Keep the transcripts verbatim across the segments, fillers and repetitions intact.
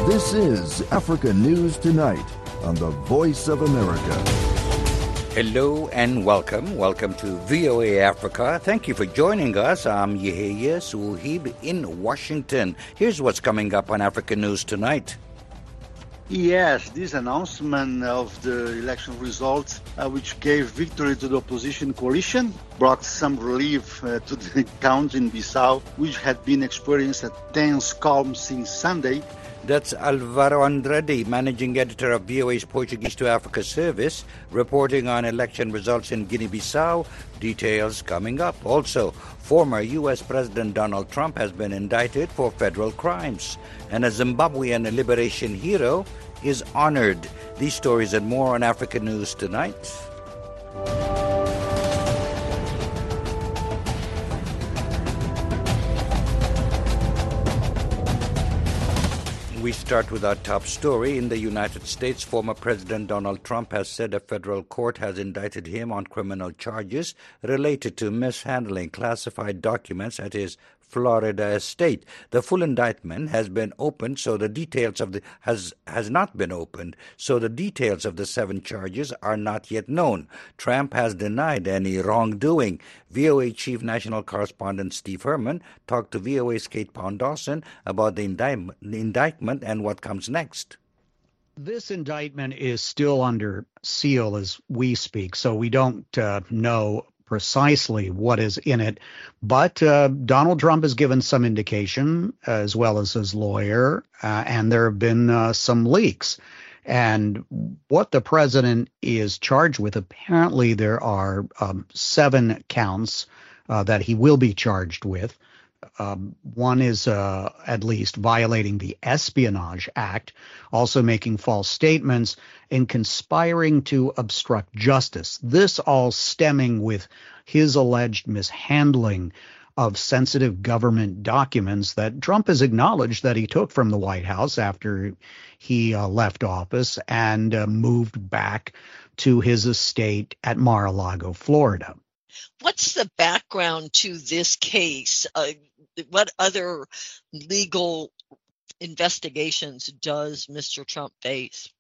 This is Africa News Tonight on the Voice of America. Hello and welcome. Welcome to V O A Africa. Thank you for joining us. I'm Yehia Suhib in Washington. Here's what's coming up on Africa News Tonight. Yes, this announcement of the election results, uh, which gave victory to the opposition coalition, brought some relief uh, to the country in Bissau, which had been experiencing a tense calm since Sunday. That's Alvaro Andrade, managing editor of V O A's Portuguese to Africa service, reporting on election results in Guinea-Bissau. Details coming up. Also, former U S President Donald Trump has been indicted for federal crimes, and a Zimbabwean liberation hero is honored. These stories and more on Africa News Tonight. We start with our top story. In the United States, former President Donald Trump has said a federal court has indicted him on criminal charges related to mishandling classified documents at his Florida estate. The full indictment has been opened, so the details of the has has not been opened, so the details of the seven charges are not yet known. Trump has denied any wrongdoing. V O A Chief National Correspondent Steve Herman talked to V O A's Kate Pound-Dawson about the indictment, the indictment and what comes next. This indictment is still under seal as we speak, so we don't uh, know precisely what is in it. But uh, Donald Trump has given some indication, as well as his lawyer, uh, and there have been uh, some leaks. And what the president is charged with, apparently there are um, seven counts uh, that he will be charged with. Um, one is uh, at least violating the Espionage Act, also making false statements, and conspiring to obstruct justice. This all stemming with his alleged mishandling of sensitive government documents that Trump has acknowledged that he took from the White House after he uh, left office and uh, moved back to his estate at Mar-a-Lago, Florida. What's the background to this case? Uh, what other legal investigations does Mister Trump face?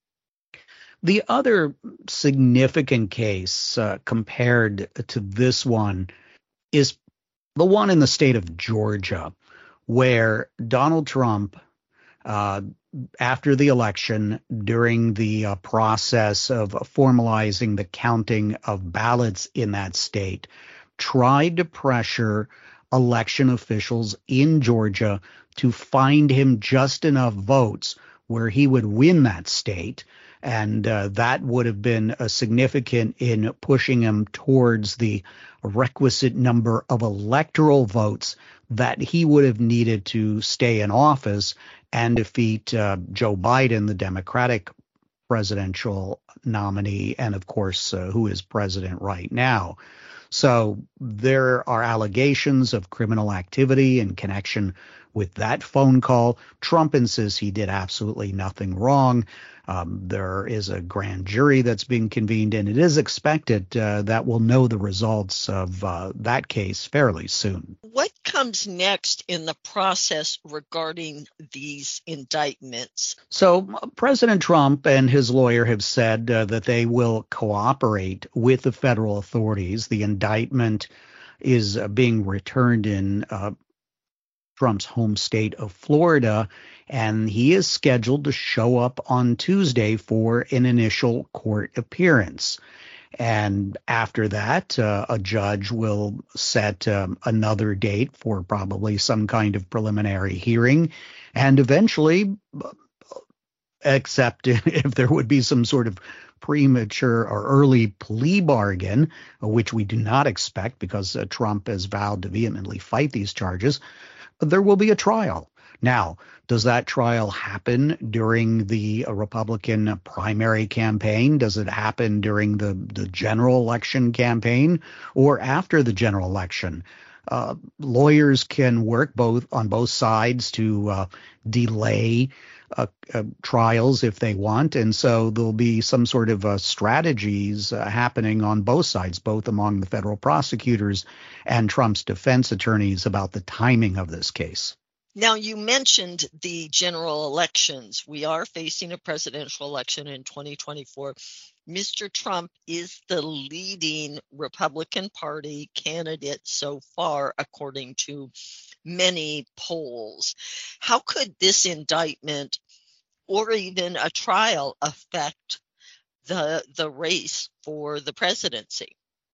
The other significant case uh, compared to this one is the one in the state of Georgia, where Donald Trump, uh, after the election, during the uh, process of formalizing the counting of ballots in that state, tried to pressure election officials in Georgia to find him just enough votes where he would win that state. And uh, that would have been uh, significant in pushing him towards the requisite number of electoral votes that he would have needed to stay in office and defeat uh, Joe Biden, the Democratic presidential nominee, and of course, uh, who is president right now. So there are allegations of criminal activity in connection with that phone call. Trump insists he did absolutely nothing wrong. Um, there is a grand jury that's being convened, and it is expected uh, that we'll know the results of uh, that case fairly soon. What comes next in the process regarding these indictments? So President Trump and his lawyer have said uh, that they will cooperate with the federal authorities. The indictment is uh, being returned in uh, Trump's home state of Florida, and he is scheduled to show up on Tuesday for an initial court appearance. And after that, uh, a judge will set um, another date for probably some kind of preliminary hearing, and eventually, except if there would be some sort of premature or early plea bargain, which we do not expect because uh, Trump has vowed to vehemently fight these charges, there will be a trial. Now, does that trial happen during the uh, Republican primary campaign? Does it happen during the, the general election campaign or after the general election? Uh, lawyers can work both on both sides to uh, delay uh, uh, trials if they want. And so there'll be some sort of uh, strategies uh, happening on both sides, both among the federal prosecutors and Trump's defense attorneys about the timing of this case. Now, you mentioned the general elections. We are facing a presidential election in twenty twenty-four. Mister Trump is the leading Republican Party candidate so far, according to many polls. How could this indictment or even a trial affect the the race for the presidency?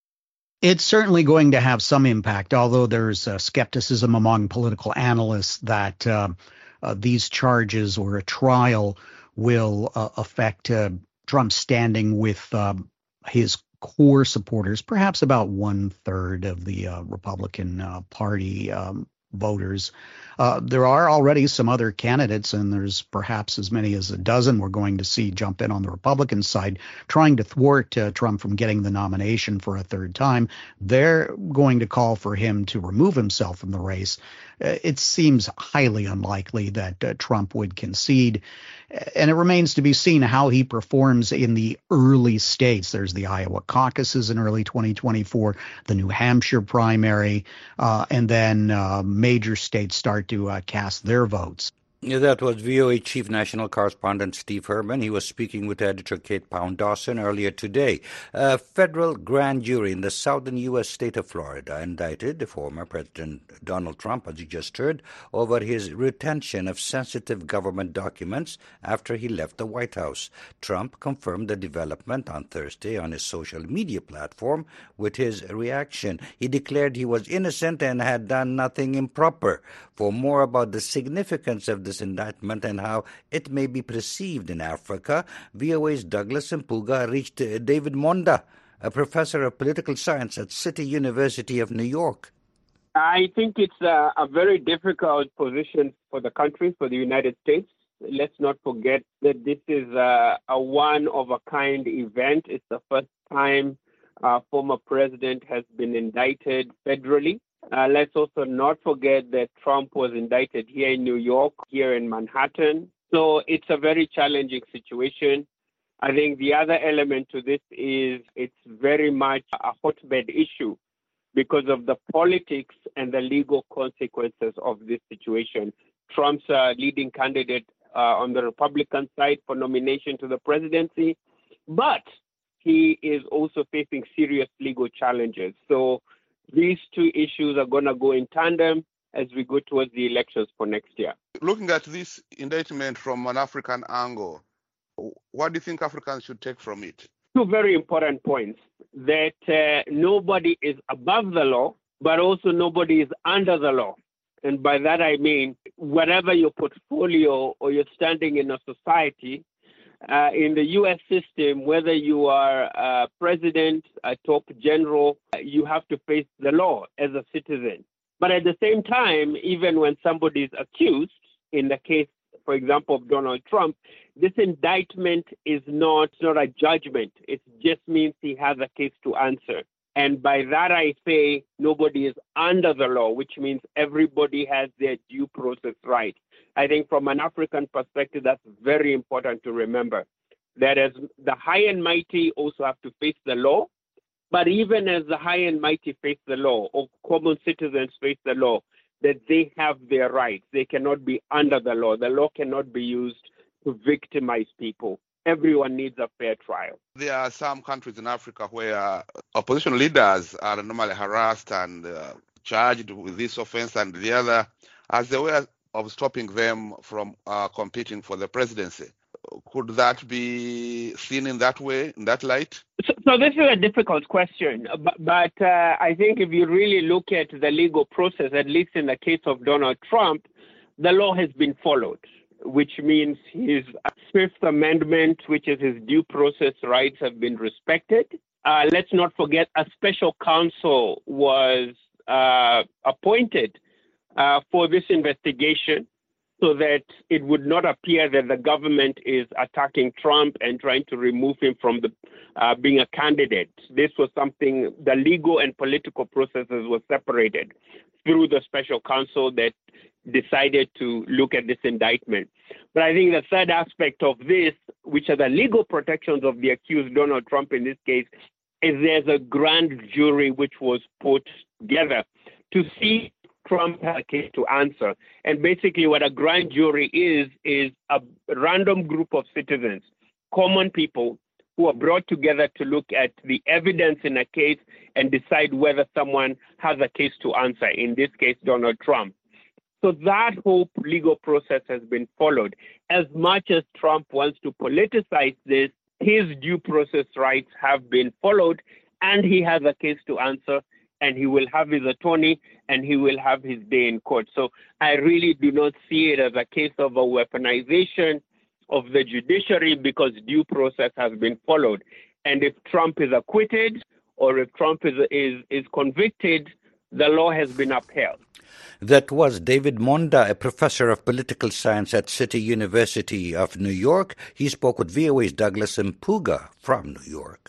It's certainly going to have some impact, although there's uh, skepticism among political analysts that uh, uh, these charges or a trial will uh, affect uh, Trump's standing with uh, his core supporters, perhaps about one third of the uh, Republican uh, Party um, voters. Uh, there are already some other candidates, and there's perhaps as many as a dozen we're going to see jump in on the Republican side, trying to thwart uh, Trump from getting the nomination for a third time. They're going to call for him to remove himself from the race. Uh, it seems highly unlikely that uh, Trump would concede, and it remains to be seen how he performs in the early states. There's the Iowa caucuses in early twenty twenty-four, the New Hampshire primary, uh, and then uh, major states start to uh, cast their votes. That was V O A Chief National Correspondent Steve Herman. He was speaking with editor Kate Pound-Dawson earlier today. A federal grand jury in the southern U S state of Florida indicted former President Donald Trump, as you just heard, over his retention of sensitive government documents after he left the White House. Trump confirmed the development on Thursday on his social media platform with his reaction. He declared he was innocent and had done nothing improper. For more about the significance of this indictment and how it may be perceived in Africa, V O A's Douglas Mpuga reached David Monda, a professor of political science at City University of New York. I think it's a, a very difficult position for the country, for the United States. Let's not forget that this is a, a one-of-a-kind event. It's the first time a former president has been indicted federally. Uh, let's also not forget that Trump was indicted here in New York, here in Manhattan. So it's a very challenging situation. I think the other element to this is it's very much a hotbed issue because of the politics and the legal consequences of this situation. Trump's a leading candidate uh, on the Republican side for nomination to the presidency, but he is also facing serious legal challenges. So these two issues are going to go in tandem as we go towards the elections for next year. Looking at this indictment from an African angle, what do you think Africans should take from it? Two very important points, that uh, nobody is above the law, but also nobody is under the law. And by that I mean, whatever your portfolio or your standing in a society, Uh, in the U S system, whether you are a president, a top general, you have to face the law as a citizen. But at the same time, even when somebody is accused, in the case, for example, of Donald Trump, this indictment is not, not a judgment. It just means he has a case to answer. And by that I say nobody is under the law, which means everybody has their due process rights. I think from an African perspective, that's very important to remember, that as the high and mighty also have to face the law, but even as the high and mighty face the law, or common citizens face the law, that they have their rights. They cannot be under the law. The law cannot be used to victimize people. Everyone needs a fair trial. There are some countries in Africa where opposition leaders are normally harassed and uh, charged with this offense and the other as a way of stopping them from uh, competing for the presidency. Could that be seen in that way, in that light? So, so this is a difficult question, but, but uh, I think if you really look at the legal process, at least in the case of Donald Trump, the law has been followed, which means his Fifth Amendment, which is his due process rights, have been respected. Uh, let's not forget a special counsel was uh, appointed uh, for this investigation so that it would not appear that the government is attacking Trump and trying to remove him from the uh, being a candidate. This was something, the legal and political processes were separated through the special counsel that decided to look at this indictment. But I think the third aspect of this, which are the legal protections of the accused Donald Trump in this case, is there's a grand jury which was put together to see Trump has a case to answer. And basically what a grand jury is, is a random group of citizens, common people, who are brought together to look at the evidence in a case and decide whether someone has a case to answer, in this case, Donald Trump. So that whole legal process has been followed. As much as Trump wants to politicize this, his due process rights have been followed, and he has a case to answer, and he will have his attorney, and he will have his day in court. So I really do not see it as a case of a weaponization of the judiciary, because due process has been followed. And if Trump is acquitted or if Trump is, is, is convicted, the law has been upheld. That was David Monda, a professor of political science at City University of New York. He spoke with V O A's Douglas Mpuga from New York.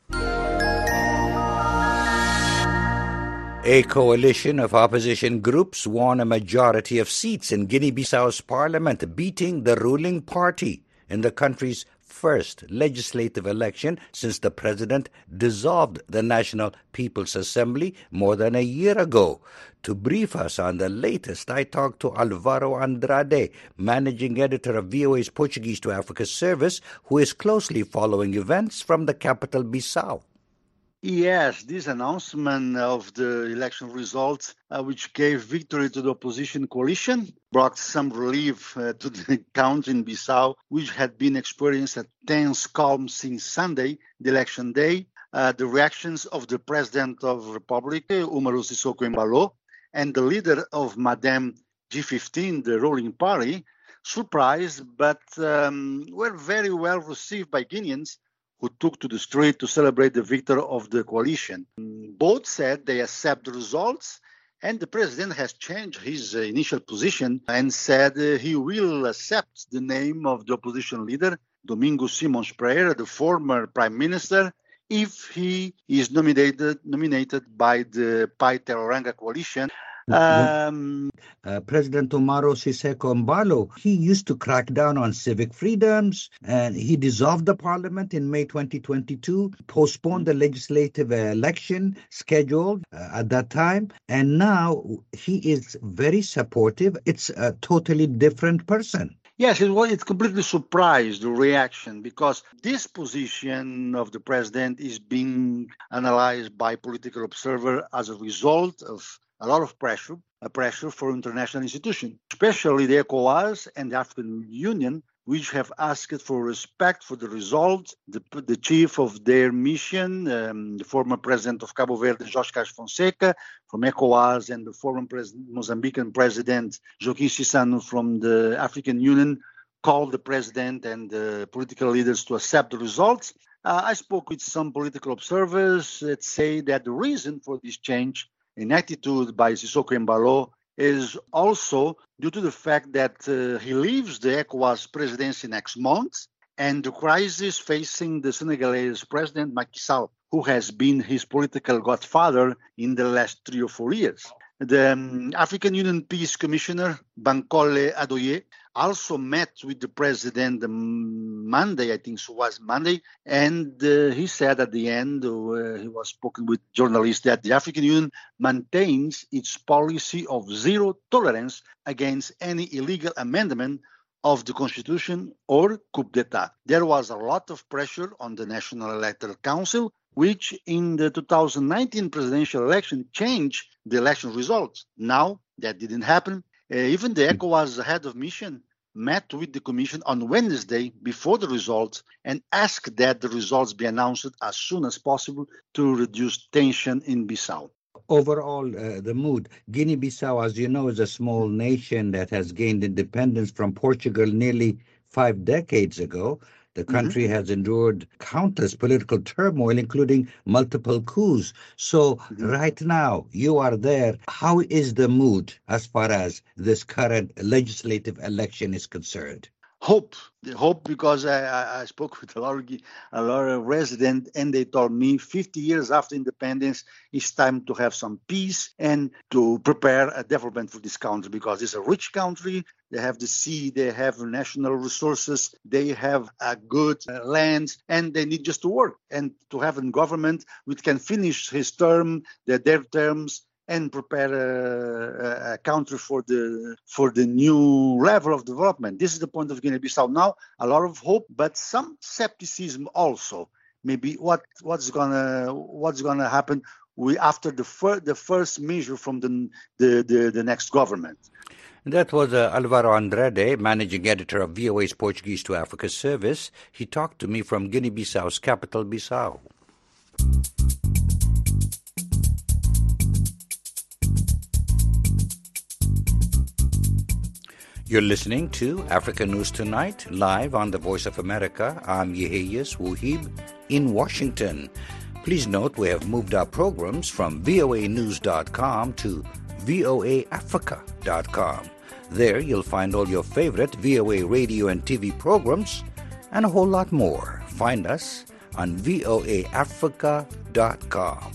A coalition of opposition groups won a majority of seats in Guinea-Bissau's parliament, beating the ruling party in the country's first legislative election since the president dissolved the National People's Assembly more than a year ago. To brief us on the latest, I talked to Alvaro Andrade, managing editor of V O A's Portuguese to Africa service, who is closely following events from the capital, Bissau. Yes, this announcement of the election results, uh, which gave victory to the opposition coalition, brought some relief uh, to the country in Bissau, which had been experiencing a tense calm since Sunday, the election day. Uh, the reactions of the president of the Republic, Umaru Sissoco Embalo, and the leader of Madame G fifteen, the ruling party, surprised but um, were very well received by Guineans, who took to the street to celebrate the victory of the coalition. Both said they accept the results, and the president has changed his uh, initial position and said uh, he will accept the name of the opposition leader, Domingos Simões Pereira, the former prime minister, if he is nominated nominated by the Pai Teroranga coalition. Um, uh, President Umaru Sissoco Embalo, he used to crack down on civic freedoms, and he dissolved the parliament in May twenty twenty-two, postponed the legislative uh, election scheduled uh, at that time, and now he is very supportive. It's a totally different person. Yes, it was, it completely surprised the reaction, because this position of the president is being analyzed by political observers as a result of a lot of pressure, a pressure for international institutions, especially the ECOWAS and the African Union, which have asked for respect for the results. The, the chief of their mission, um, the former president of Cabo Verde, Jorge Carlos Fonseca, from ECOWAS, and the former president, Mozambican president, Joaquim Chissano, from the African Union, called the president and the political leaders to accept the results. Uh, I spoke with some political observers that say that the reason for this change in attitude by Sissoco Embalo is also due to the fact that uh, he leaves the ECOWAS presidency next month, and the crisis facing the Senegalese president, Macky Sall, who has been his political godfather in the last three or four years. The um, African Union Peace Commissioner, Bankole Adoye, also met with the president um, Monday, I think it was Monday, and uh, he said at the end, uh, he was speaking with journalists, that the African Union maintains its policy of zero tolerance against any illegal amendment of the Constitution or coup d'etat. There was a lot of pressure on the National Electoral Council, which in the two thousand nineteen presidential election changed the election results. Now that didn't happen. Uh, even the ECOWAS head of mission met with the commission on Wednesday before the results and asked that the results be announced as soon as possible to reduce tension in Bissau. Overall, uh, the mood. Guinea-Bissau, as you know, is a small nation that has gained independence from Portugal nearly five decades ago. The country mm-hmm. has endured countless political turmoil, including multiple coups. So mm-hmm. right now, you are there. How is the mood as far as this current legislative election is concerned? Hope, the hope, because I, I, I spoke with a lot, of, a lot of residents, and they told me fifty years after independence, it's time to have some peace and to prepare a development for this country, because it's a rich country. They have the sea, they have national resources, they have a good uh, land, and they need just to work and to have a government which can finish his term, their, their terms, and prepare a, a country for the for the new level of development. This is the point of Guinea-Bissau now. A lot of hope, but some skepticism also. Maybe what what's gonna what's gonna happen we, after the fir- the first measure from the the, the, the next government. That was uh, Alvaro Andrade, managing editor of V O A's Portuguese to Africa service. He talked to me from Guinea-Bissau's capital, Bissau. You're listening to Africa News Tonight, live on the Voice of America. I'm Yeheyes Wuhib in Washington. Please note we have moved our programs from V O A news dot com to V O A Africa dot com. There you'll find all your favorite V O A radio and T V programs and a whole lot more. Find us on V O A Africa dot com.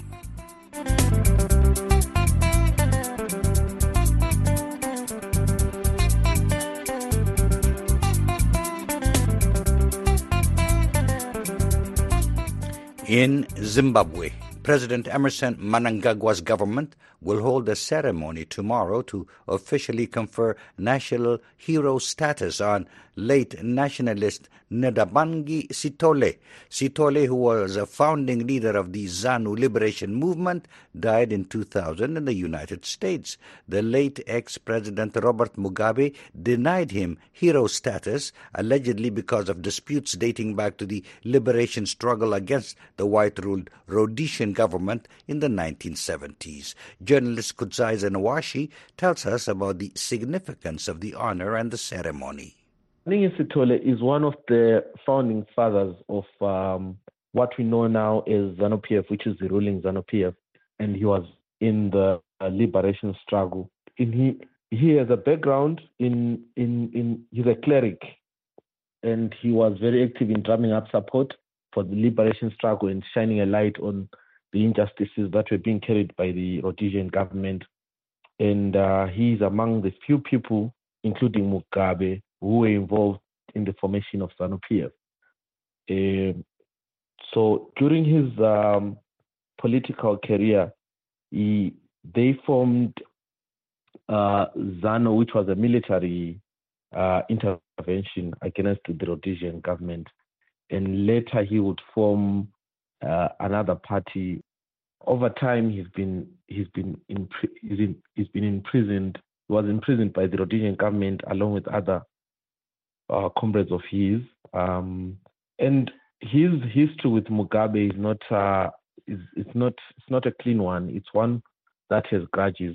In Zimbabwe, President Emerson Mnangagwa's government will hold a ceremony tomorrow to officially confer national hero status on late nationalist Nadabangi Sithole. Sithole, who was a founding leader of the ZANU liberation movement, died in two thousand in the United States. The late ex-president Robert Mugabe denied him hero status, allegedly because of disputes dating back to the liberation struggle against the white-ruled Rhodesian government in the nineteen seventies. Journalist Kudzai Zenawashi tells us about the significance of the honor and the ceremony. Ningin Sithole is one of the founding fathers of um, what we know now as ZANU-P F, which is the ruling ZANU-P F, and he was in the uh, liberation struggle. In he he has a background in in in he's a cleric, and he was very active in drumming up support for the liberation struggle and shining a light on the injustices that were being carried by the Rhodesian government. And uh, he is among the few people, including Mugabe, who were involved in the formation of ZANU-P F. Uh, so during his um, political career, he, they formed uh, ZANU, which was a military uh, intervention against the Rhodesian government. And later he would form uh, another party. Over time, he's been he's been in, he's, in, he's been imprisoned. He was imprisoned by the Rhodesian government along with other uh, comrades of his. Um, and his history with Mugabe is not uh, is it's not it's not a clean one. It's one that has grudges.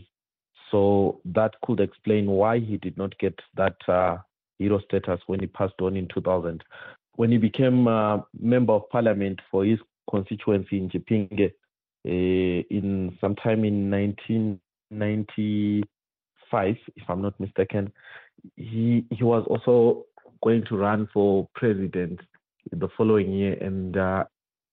So that could explain why he did not get that uh, hero status when he passed on in two thousand. When he became a member of parliament for his constituency in Chipinge uh, in sometime in nineteen ninety-five, if I'm not mistaken, he he was also going to run for president the following year, and uh,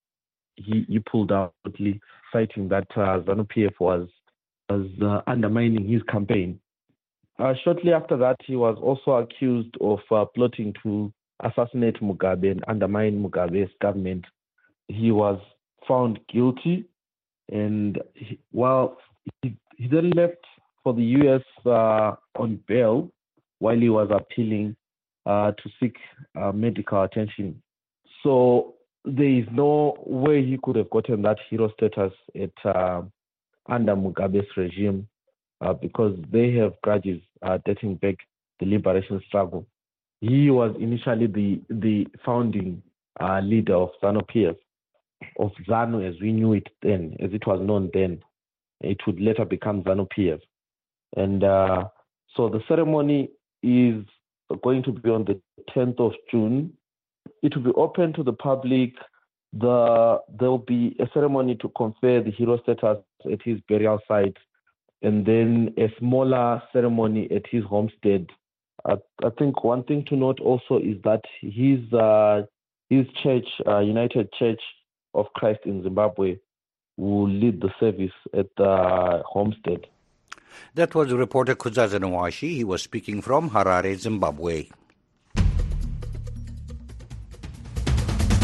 he he pulled out, citing that uh, ZANU-P F was was uh, undermining his campaign. Uh, shortly after that, he was also accused of uh, plotting to assassinate Mugabe and undermine Mugabe's government. He was found guilty, and he, well, he, he then left for the U S uh, on bail while he was appealing uh, to seek uh, medical attention. So there is no way he could have gotten that hero status at uh, under Mugabe's regime uh, because they have grudges uh, dating back the liberation struggle. He was initially the the founding uh, leader of ZANU-P F, of ZANU as we knew it then, as it was known then. It would later become ZANU-P F. And uh, so the ceremony is going to be on the tenth of June. It will be open to the public. The There will be a ceremony to confer the hero status at his burial site, and then a smaller ceremony at his homestead. I, I think one thing to note also is that his uh, his church, uh, United Church of Christ in Zimbabwe, will lead the service at the homestead. That was reporter Kudzai Zenawashi. He was speaking from Harare, Zimbabwe.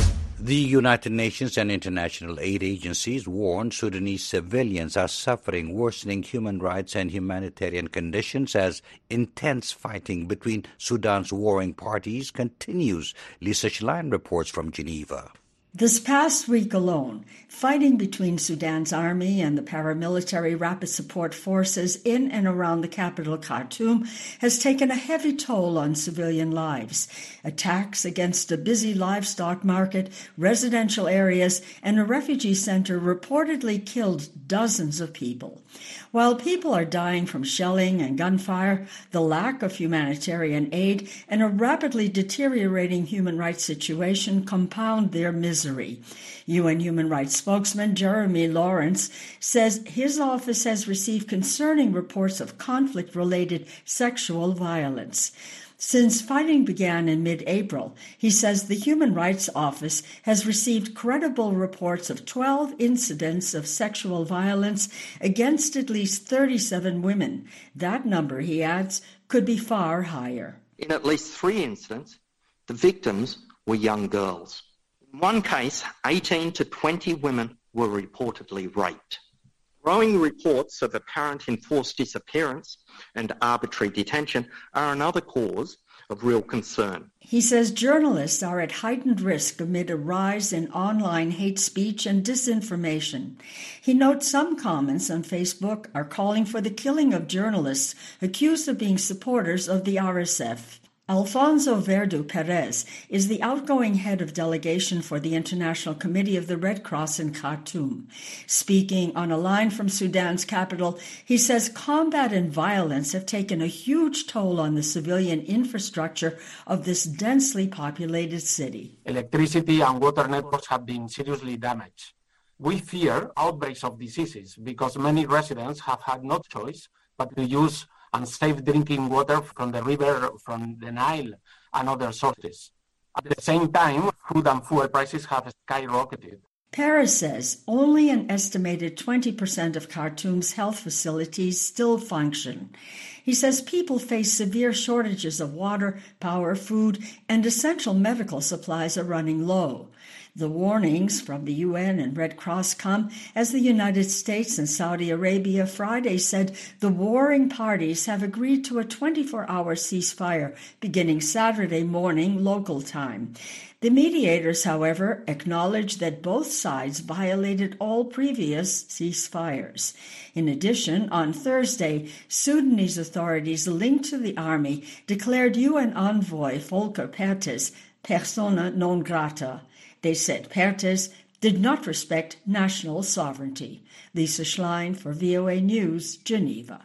The United Nations and international aid agencies warn Sudanese civilians are suffering worsening human rights and humanitarian conditions as intense fighting between Sudan's warring parties continues. Lisa Schlein reports from Geneva. This past week alone, fighting between Sudan's army and the paramilitary rapid support forces in and around the capital Khartoum has taken a heavy toll on civilian lives. Attacks against a busy livestock market, residential areas, and a refugee center reportedly killed dozens of people. While people are dying from shelling and gunfire, the lack of humanitarian aid and a rapidly deteriorating human rights situation compound their misery. U N Human Rights spokesman Jeremy Lawrence says his office has received concerning reports of conflict-related sexual violence. Since fighting began in mid-April, he says the Human Rights Office has received credible reports of twelve incidents of sexual violence against at least thirty-seven women. That number, he adds, could be far higher. In at least three incidents, the victims were young girls. In one case, eighteen to twenty women were reportedly raped. Growing reports of apparent enforced disappearance and arbitrary detention are another cause of real concern. He says journalists are at heightened risk amid a rise in online hate speech and disinformation. He notes some comments on Facebook are calling for the killing of journalists accused of being supporters of the R S F. Alfonso Verdu Perez is the outgoing head of delegation for the International Committee of the Red Cross in Khartoum. Speaking on a line from Sudan's capital, he says combat and violence have taken a huge toll on the civilian infrastructure of this densely populated city. Electricity and water networks have been seriously damaged. We fear outbreaks of diseases because many residents have had no choice but to use unsafe drinking water from the river, from the Nile, and other sources. At the same time, food and fuel prices have skyrocketed. Paris says only an estimated twenty percent of Khartoum's health facilities still function. He says people face severe shortages of water, power, food, and essential medical supplies are running low. The warnings from the U N and Red Cross come as the United States and Saudi Arabia Friday said the warring parties have agreed to a twenty-four hour ceasefire beginning Saturday morning local time. The mediators, however, acknowledged that both sides violated all previous ceasefires. In addition, on Thursday, Sudanese authorities linked to the army declared U N envoy Volker Perthes persona non grata. They said Perthes did not respect national sovereignty. Lisa Schlein for V O A News, Geneva.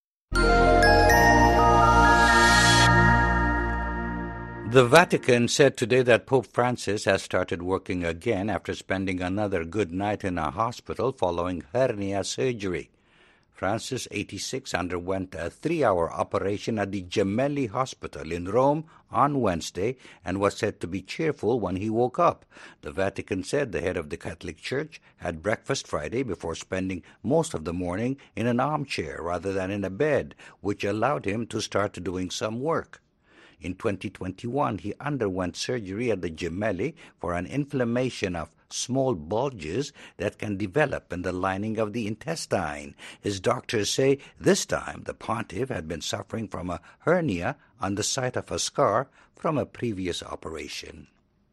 The Vatican said today that Pope Francis has started working again after spending another good night in a hospital following hernia surgery. Francis, eighty-six, underwent a three-hour operation at the Gemelli Hospital in Rome on Wednesday and was said to be cheerful when he woke up. The Vatican said the head of the Catholic Church had breakfast Friday before spending most of the morning in an armchair rather than in a bed, which allowed him to start doing some work. In twenty twenty-one, he underwent surgery at the Gemelli for an inflammation of small bulges that can develop in the lining of the intestine. His doctors say this time the pontiff had been suffering from a hernia on the site of a scar from a previous operation.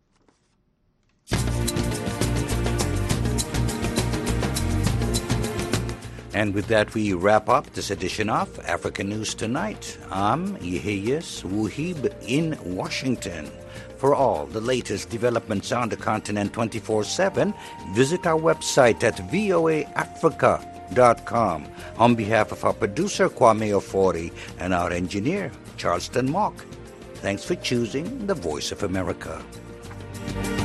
And with that, we wrap up this edition of African News Tonight. I'm Yeheyes Wuhib in Washington. For all the latest developments on the continent twenty-four seven, visit our website at voa africa dot com. On behalf of our producer, Kwame Ofori, and our engineer, Charleston Mock, thanks for choosing the Voice of America.